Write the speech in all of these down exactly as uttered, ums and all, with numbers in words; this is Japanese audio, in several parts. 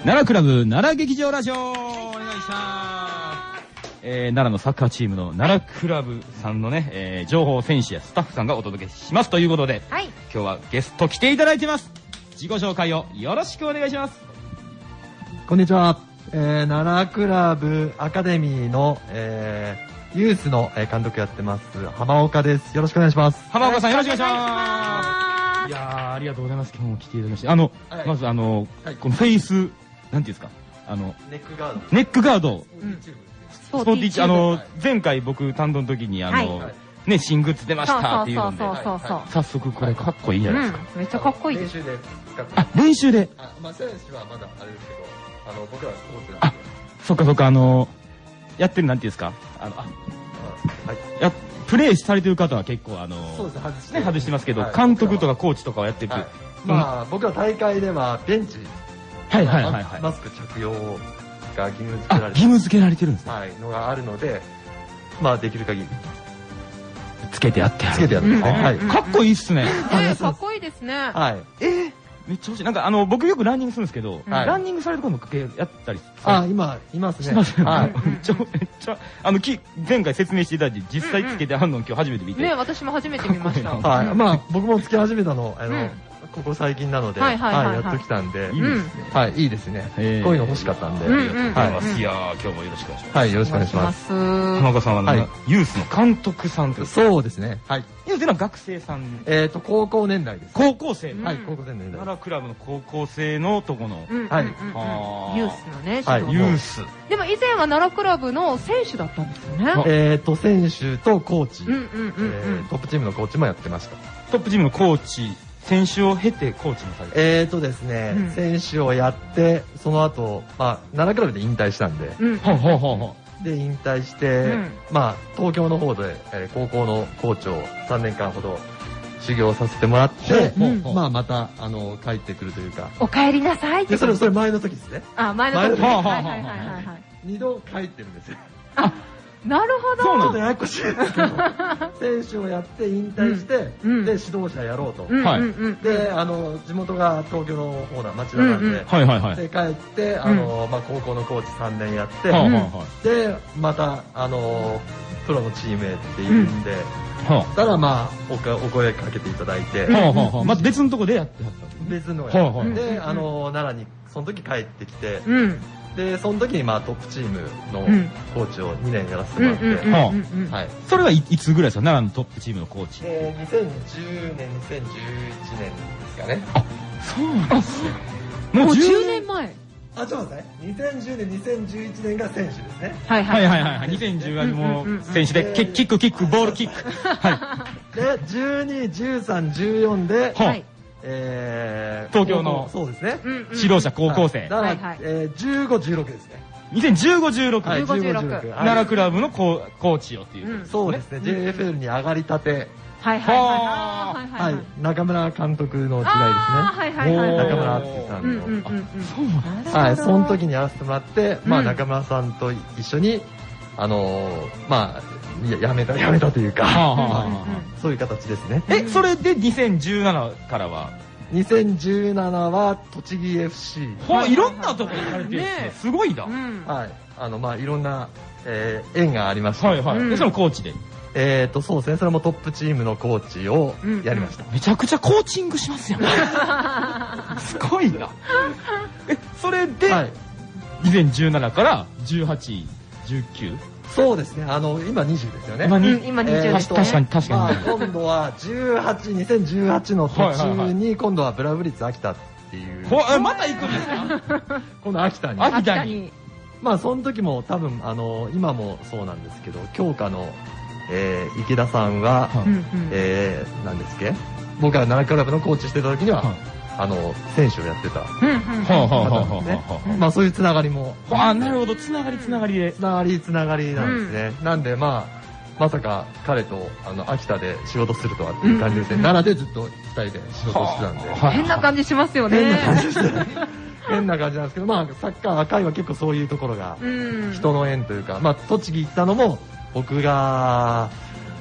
奈良クラブ奈良劇場ラジオお願いします。えー、奈良のサッカーチームの奈良クラブさんのね、えー、情報選手やスタッフさんがお届けしますということで、はい、今日はゲスト来ていただいてます。自己紹介をよろしくお願いします。 こんにちは、えー、奈良クラブアカデミーの、えー、ユースの監督やってます浜岡です。よろしくお願いします。 浜岡さんよろしくお願いします。いやー、ありがとうございます。今日も来ていただきまして、あの、はい、まずあの、はい、このフェイスなんていうんですか、あのネックガードネックガード、 うん、 スポーティーチューブ、あの、はい、前回僕担当の時にあの、はい、ね、新グッズ出ましたっていうので、早速これかっこいいじゃないですか。 うん、めっちゃかっこいいです。 練習で使って。 あ、練習で。 あ、まあ選手はまだあれですけど、あの僕らはスポーツなんで。あ、そっかそっか、あのやってるなんていうんですか、あの、あ、はい、やプレーされてる方は結構あのそうです、外してね、外してますけど、はい、監督とかコーチとかをやってる。はい、 まあ僕ら大会ではベンチ、 はいはいはいはい、 マスク着用が義務付けられてる。 義務付けられてるんですね。 はい、のがあるので、まあできる限りつけてやってやる。 つけてやるんですね。はい。 かっこいいっすね。 かっこいいですね。 はい。 えー、めっちゃ欲しい。なんかあの僕よくランニングするんですけど、ランニングされることもやったり。 あ、今いますね。 しますよね。はい。めっちゃめっちゃあのき前回説明していただいて実際つけてあるの今日初めて見て。 ね、私も初めて見ました。 はい。まあ僕もつけ始めたのあの。ここ最近なので、はい、やっときたんで、いいですね。はい、いいですね。こういうの欲しかったんで、 ありがとうございます。いやー、今日もよろしくお願いします。 はい、よろしくお願いします。 浜岡さんはユースの監督さんと。 そうですね。はい。 ユースでの学生さん。 えっと高校年代です。 高校生。 はい、高校年代。 奈良クラブの高校生のとこの。 はい。 ユースのね。 はい、ユース。 でも以前は奈良クラブの選手だったんですよね。 えっと選手とコーチ、トップチームのコーチもやってました。 トップチームのコーチ。選手を経てコーチもされて。 えーとですね、うん、選手をやってその後、まあ奈良クラブで引退したんで、うん、で引退して、うん、まあ東京の方で、えー、高校のコーチをさんねんかんほど修行させてもらって、うん、まあまたあの帰ってくるというか。 お帰りなさいって。 でそれそれ前の時ですね。 あ、前の時。 二度帰ってるんですよ。 あ、なるほど。 そうなんだ、ややこしいですけど、選手をやって引退して、で指導者やろうと。で、あの地元が東京の方な町田なんで、で帰ってあのまあ高校のコーチさんねんやって、でまたあのプロのチームへっていうんで、たらまあお声かけていただいて、 また別のとこでやってはった。 別のやって、であの奈良にその時帰ってきて。でその時にまあトップチームのコーチをにねんやらせてもらって、はい。 それはいつぐらいですか、奈良のトップチームのコーチ。 えー、にせんじゅうねん、にせんじゅういちねんですかね。 あ、そうなんですね。 もうじゅうねんまえ。 あ、ちょっと待って。にせんじゅうねん、にせんじゅういちねんが選手ですね。 はいはいはいはいはい。にせんじゅうはもう選手でキックキックボールキック。 はい。でじゅうに、じゅうさん、じゅうよんで。はい。えー、東京のそうですね、 指導者高校生、 だから、えー、じゅうご、じゅうろくですね。 にせんじゅうご、じゅうろく、 じゅうご、じゅうろく、 奈良クラブのコーチをっていう、 そうですね、ジェイエフエル に上がりたて、 はいはいはいはい、中村監督の時代ですね。中村敦さんの、 そうなんです。 はい、その時にやらせてもらって、まあ中村さんと一緒にあのまあやめたやめたというか、そういう形ですね。 え、それでにせんじゅうななからはにせんじゅうななは栃木 エフシー。 ほいろんなとこ行かれてるんですね。すごいな。 はい。あのまあいろんな縁がありました。 はいはい。でそのコーチで。 えっとそうですね。それもトップチームのコーチをやりました。 めちゃくちゃコーチングしますよね。すごいな。え、それでにせんじゅうななからじゅうはち、じゅうきゅう。 そうですね。あの今にじゅうですよね。 今に今にじゅう。 確かに確かに。今度はじゅうはち、にせんじゅうはちの途中に今度はブラブリッツ秋田っていう。 また行くんですか？ 今度秋田に。 秋田に。 まあその時も多分あの今もそうなんですけど、強化の池田さんはえ何ですっけ？僕が奈良クラブのコーチしてた時には。あの選手をやってた。まあそういうつながりも。 あ、なるほど、つながりつながりで。 つながりつながりなんですね。なんでまあまさか彼とあの秋田で仕事するとはっていう感じですね。奈良でずっとふたりで仕事してたんで。 変な感じしますよね。 変な感じですね。変な感じなんですけど、まあサッカー赤いは結構そういうところが人の縁というか、まあ栃木行ったのも僕が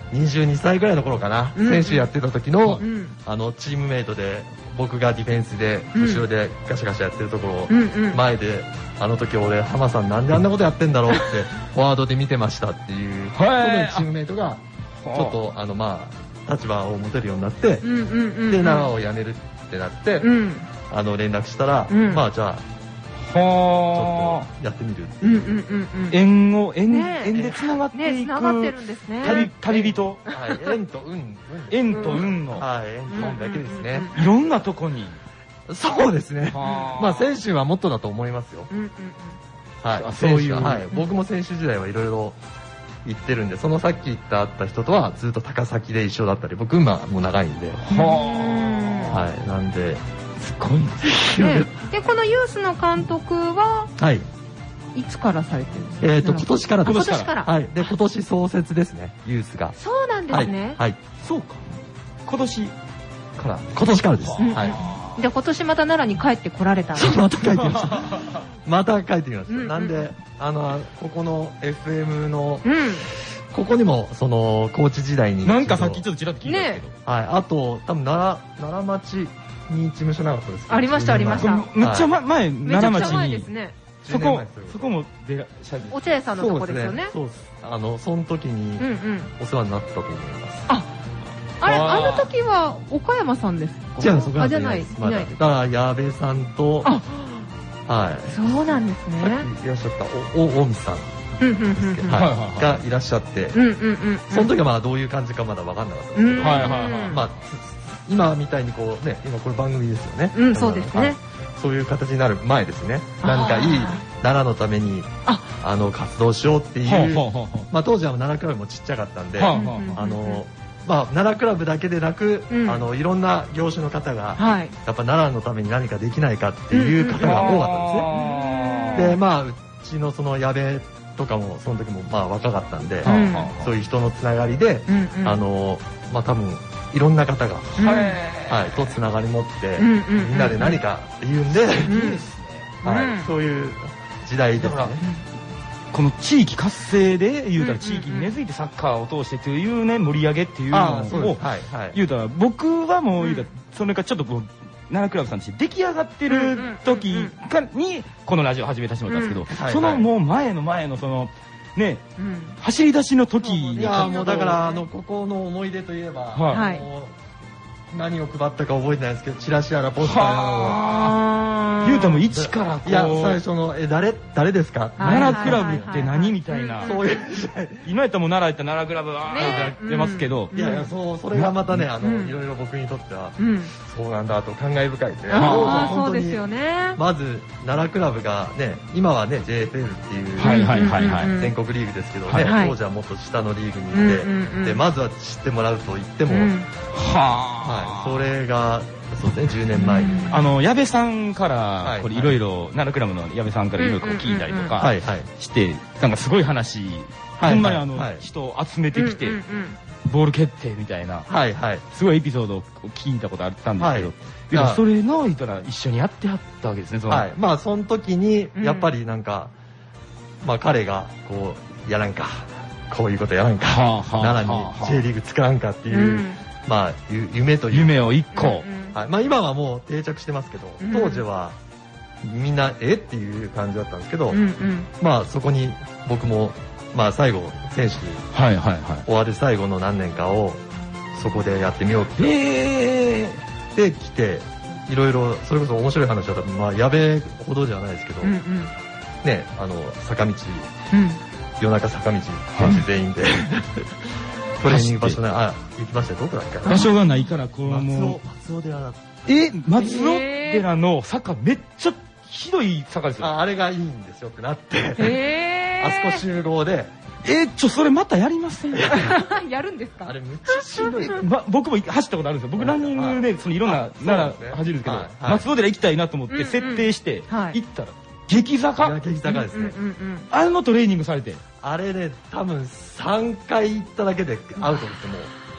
にじゅうにさいぐらいの頃かな、選手やってた時のあのチームメイトで、僕がディフェンスで後ろでガシャガシャやってるところ前で、あの時俺浜さんなんであんなことやってんだろうってフォワードで見てましたっていうチームメイトがちょっとあのまあ立場を持てるようになって、で奈良を辞めるってなって、あの連絡したら、まあじゃあちょっとやってみるっていう。 縁を、縁、縁で繋がっていく。 繋がってるんですね。 旅、旅人。 はい、縁と運。 縁と運の。 はい、縁と運だけですね。 いろんなとこに。 そうですね。まあ選手はもっとだと思いますよ。はい、そういう。はい、僕も選手時代はいろいろ行ってるんで、そのさっき言ったあった人とはずっと高崎で一緒だったり、僕今も長いんで。はい、なんで。 すごいですね。で、このユースの監督は、はい。いつからされてるんですか？ えっと、今年からです。今年から。 はい。で、今年創設ですね、ユースが。 そうなんですね。 はい。 そうか。今年から。 今年からです。はい。で、今年また奈良に帰ってこられたんですか？また帰ってきました。また帰ってきました。なんで、あの、ここの エフエム の、ここにも、その、コーチ時代に。 なんかさっきちょっとちらっと聞いたんですけど。 はい。あと、多分奈良、奈良町、に事務所なかったですか？ ありましたありました。 めっちゃ前、奈良町に。そこ、そこも出らっしゃる。 お茶屋さんのとこですよね。 そうです。あの、その時にお世話になったと思います。 あ、あれ、あの時は岡山さんですか？ 違う、そこはじゃない。 だから矢部さんと、はい。 そうなんですね。 さっきいらっしゃったお大見さん。がいらっしゃって、その時はまあどういう感じかまだ分かんなかったんですけど、まあ今みたいにこうね、今これ番組ですよね。 うん、そうですね。 そういう形になる前ですね。何かいい奈良のためにあの活動しようっていう、まあ当時は奈良クラブもちっちゃかったんで、あのまあ奈良クラブだけでなく、あのいろんな業種の方がやっぱ奈良のために何かできないかっていう方が多かったんですね。で、まあうちのその矢部とかもその時もまあ若かったんで、そういう人のつながりで、あのまあ多分いろんな方が、はい、とつながり持って、みんなで何かっていうんで、そういう時代ですね。 この地域活性で言うたら地域に根付いてサッカーを通してというね、盛り上げっていうのを言うたら、僕はもう言うたら、それがちょっとこう、奈良クラブさんとして出来上がってる時にこのラジオ始めたしまったんですけど、そのもう前の前のそのね、走り出しの時に、 いやもうだからあのここの思い出といえば、何を配ったか覚えてないですけど、チラシやらポスターやらを言うたも一からこう、 いや最初のえ誰誰ですか、 奈良クラブって何みたいな、そういう今やったらもう奈良やったら奈良クラブはやってますけど、 いやいやそうそれがまたね、あのいろいろ僕にとってはそうなんだと感慨深いですね。 そうですよね。 まず奈良クラブがね、今はね ジェイエフエル っていう全国リーグですけどね、当時はもっと下のリーグにいて、でまずは知ってもらうと言っても、はあ、それがそうですね、じゅうねんまえにあの矢部さんからこれいろいろ奈良クラブの矢部さんからいろいろ聞いたりとかしてなんかすごい話、ほんまにあの人を集めてきてボール決定みたいなすごいエピソードを聞いたことあったんですけど、でもそれの言ったら一緒にやってはったわけですね。 はい、まあその時にやっぱりなんかまあ彼がこうやらんか、こういうことやらんか、奈良に J リーグ作らんかっていうまあ夢という夢を一個、 はい、まあ今はもう定着してますけど、当時はみんなえっていう感じだったんですけど、まあそこに僕もまあ最後選手終わる最後の何年かをそこでやってみようってで来て、いろいろそれこそ面白い話だったら、まあ矢部ほどじゃないですけど、ね、あの坂道、夜中坂道選手全員でトレーニング場所ね、あ、行きましたよ。どこだっけな。 場所がないから、こうもう。松尾寺だ。 え、松尾寺の坂めっちゃひどい坂ですよ。 あ、あれがいいんですよってなって。えあそこ集合で。 え、ちょ、それまたやりませんやるんですか？ あれめっちゃしんどい。 ま、僕も走ったことあるんですよ。僕ランニングで、そのいろんな、奈良走るんですけど、松尾寺行きたいなと思って設定して、行ったら、激坂激坂ですね。 あのトレーニングされて。 あれね、多分さんかい行っただけでアウトですもう。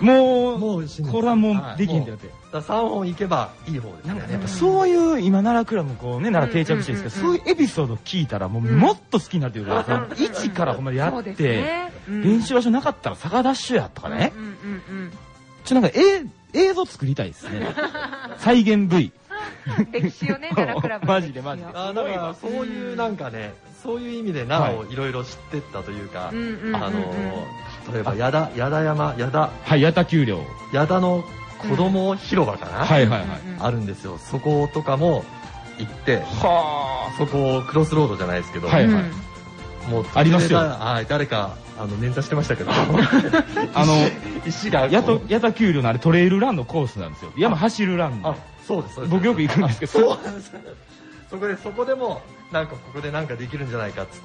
もう、もうこれはもうできへんってなって。 さんぼん行けばいい方ですね。 なんかやっぱそういう今奈良クラブもこうね奈良定着してるんですけど、そういうエピソード聞いたらもうもっと好きになるというか、一からほんまにやって練習場所なかったら坂ダッシュやとかね。ちょなんか映像作りたいですね。再現 ブイ。 歴史をね奈良クラブ。 マジでマジで。 あだからそういうなんかねそういう意味で奈良をいろいろ知ってったというか、あの例えば矢田矢田山矢田はい矢田丘陵矢田の子供広場かな、 はいはいはいあるんですよ。そことかも行って、はあそこをクロスロードじゃないですけど、 はいはい、 もうありますよ。 はい誰かあの捻挫してましたけど、あの石が矢田丘陵のあれトレイルランのコースなんですよ。山走るランの。 あそうですそうです。 僕よく行くんですけど。 そうなんです。そこでそこでもなんかここでなんかできるんじゃないかっつって。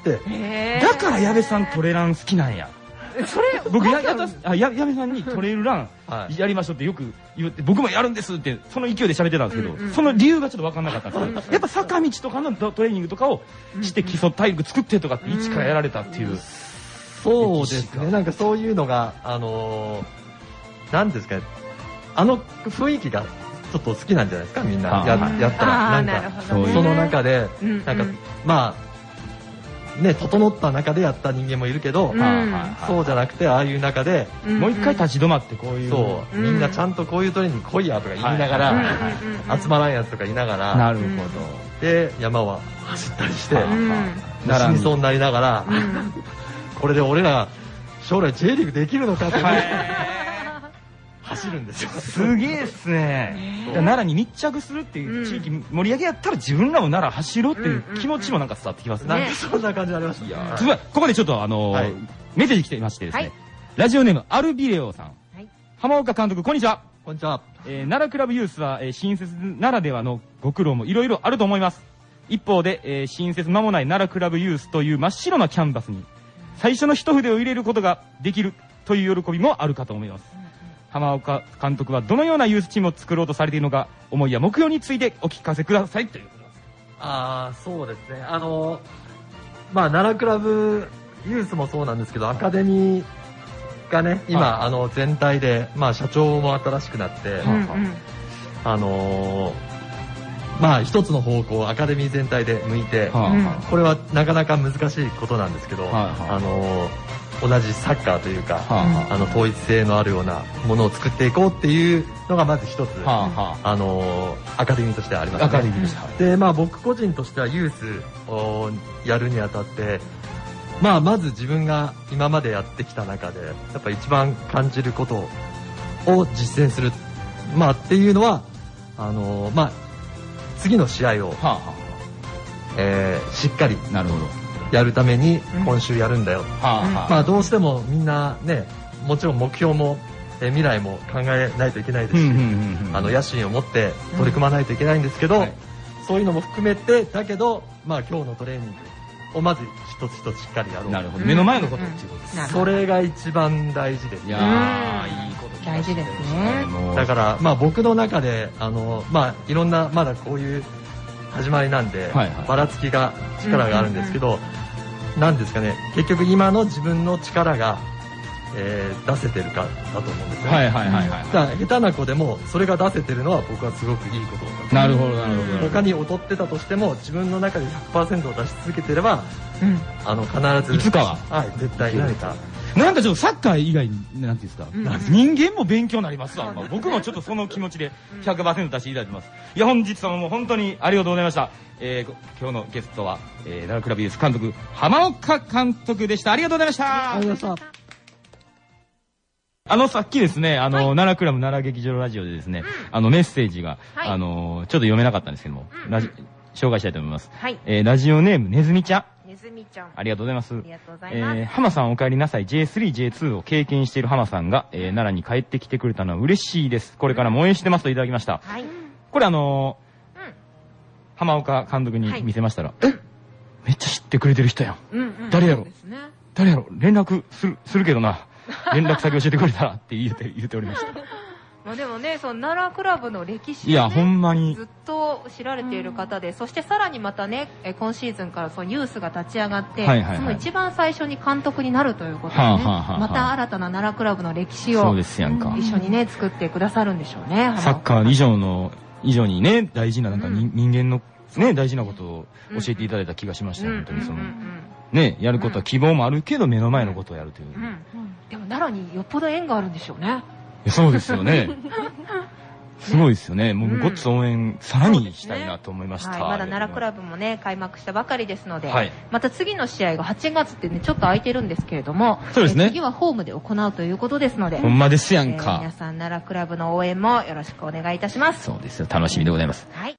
だから矢部さんトレラン好きなんや。それ僕や矢部さんにトレイルランやりましょうってよく言って僕もやるんですってその勢いで喋ってたんですけど、その理由がちょっと分かんなかったんですけど、やっぱ坂道とかのトレーニングとかをして基礎体力作ってとかって一からやられたっていう。 そうですね。なんかそういうのがあのなんですかね、あの雰囲気がちょっと好きなんじゃないですかみんなやったらなんかその中でなんかまあね、整った中でやった人間もいるけど、そうじゃなくてああいう中でもう一回立ち止まってこういうそうみんなちゃんとこういうトレーニング来いやとか言いながら集まらんやつとか言いながらなるほどで山は走ったりして死にそうになりながらこれで俺ら将来 J リーグできるのかって走るんですよ。 すげえっすね。奈良に密着するっていう地域盛り上げやったら自分らも奈良走ろうっていう気持ちもなんか伝わってきますね。 なんかそんな感じありました。 ここでちょっとあのメッセージ来ていましてですね、ラジオネームアルビレオさん、浜岡監督こんにちは。 こんにちは。 奈良クラブユースは新設ならではのご苦労もいろいろあると思います。一方で新設間もない奈良クラブユースという真っ白なキャンバスに最初の一筆を入れることができるという喜びもあるかと思います。浜岡監督はどのようなユースチームを作ろうとされているのか思いや目標についてお聞かせくださいということです。 ああそうですね。あのまあ奈良クラブユースもそうなんですけどアカデミーがね今あの全体でまあ社長も新しくなって、あのまあ一つの方向アカデミー全体で向いて、これはなかなか難しいことなんですけど、あの同じサッカーというか、あの統一性のあるようなものを作っていこうっていうのがまず一つ、あのアカデミーとしてありますね。アカデミーで、まあ僕個人としてはユースをやるにあたって、まあまず自分が今までやってきた中でやっぱ一番感じることを実践する、まあっていうのはあのまあ次の試合を、えー、しっかり。なるほど。やるために今週やるんだよ、うん、まあどうしてもみんなねもちろん目標もえ未来も考えないといけないですし、あの野心を持って取り組まないといけないんですけど、うんはい、そういうのも含めてだけどまあ今日のトレーニングをまず一つ一つしっかりやろう。 なるほど。目の前のことっていうことです。 それが一番大事です。 いやーいいこと大事ですね。 だからまあ僕の中であのまあいろんなまだこういう始まりなんで、はいはい、ばらつきが力があるんですけど、なんですかね結局今の自分の力が、えー、出せてるかだと思うんですよね。はいはいはいはい。だから下手な子でもそれが出せてるのは僕はすごくいいことだと。 なるほどなるほど。 他に劣ってたとしても自分の中で ひゃくパーセント を出し続けてれば、うん、あの必ずいつかは、 はい、絶対何か。 なんかちょっとサッカー以外になんていうんですか、うん、人間も勉強になりますわ、まあ、僕もちょっとその気持ちで ひゃくパーセント 出していただいてます。いや本日はもう本当にありがとうございました。えー、今日のゲストは、えー、奈良クラブユース監督浜岡監督でした。ありがとうございました。 ありがとうございました。 あのさっきですねあの、はい、奈良クラブ奈良劇場ラジオでですね、うん、あのメッセージが、はい、あのちょっと読めなかったんですけども、うん、ラジ紹介したいと思います。はい、えー、ラジオネームねずみちゃん。 ねずみちゃん。 ありがとうございます。ありがとうございます。 えー、浜さんお帰りなさい。ジェイスリー、ジェイツー を経験している浜さんが、えー、奈良に帰ってきてくれたのは嬉しいです。これからも応援してますといただきました。はい。これあのーうん、浜岡監督に見せましたら、はい、えめっちゃ知ってくれてる人やん。うんうん、誰やろ、ね、誰やろ連絡する、するけどな。連絡先教えてくれたらって言って、言っておりました。 まあでもね、その奈良クラブの歴史を、ね、 いやほんまにずっと知られている方で、うん、そしてさらにまたね、今シーズンからそのユースが立ち上がって、はいはいはい、その一番最初に監督になるということでね、はあはあはあ、また新たな奈良クラブの歴史をそうですやんか、一緒にね作ってくださるんでしょうね。 サッカー以上の以上にね大事ななんか、うん、人間のね大事なことを教えていただいた気がしました、うん、本当にその、うんうん、ねやることは希望もあるけど目の前のことをやるという、うんうん、 でも奈良によっぽど縁があるんでしょうね。 そうですよね。すごいですよね。もうごっつ応援さらにしたいなと思いました。 はい、まだ奈良クラブもね開幕したばかりですので、はい、また次の試合がはちがつってねちょっと空いてるんですけれども、 そうですね。 次はホームで行うということですので、 ほんまですやんか。 えー、皆さん奈良クラブの応援もよろしくお願いいたします。 そうですよ。楽しみでございます。はい。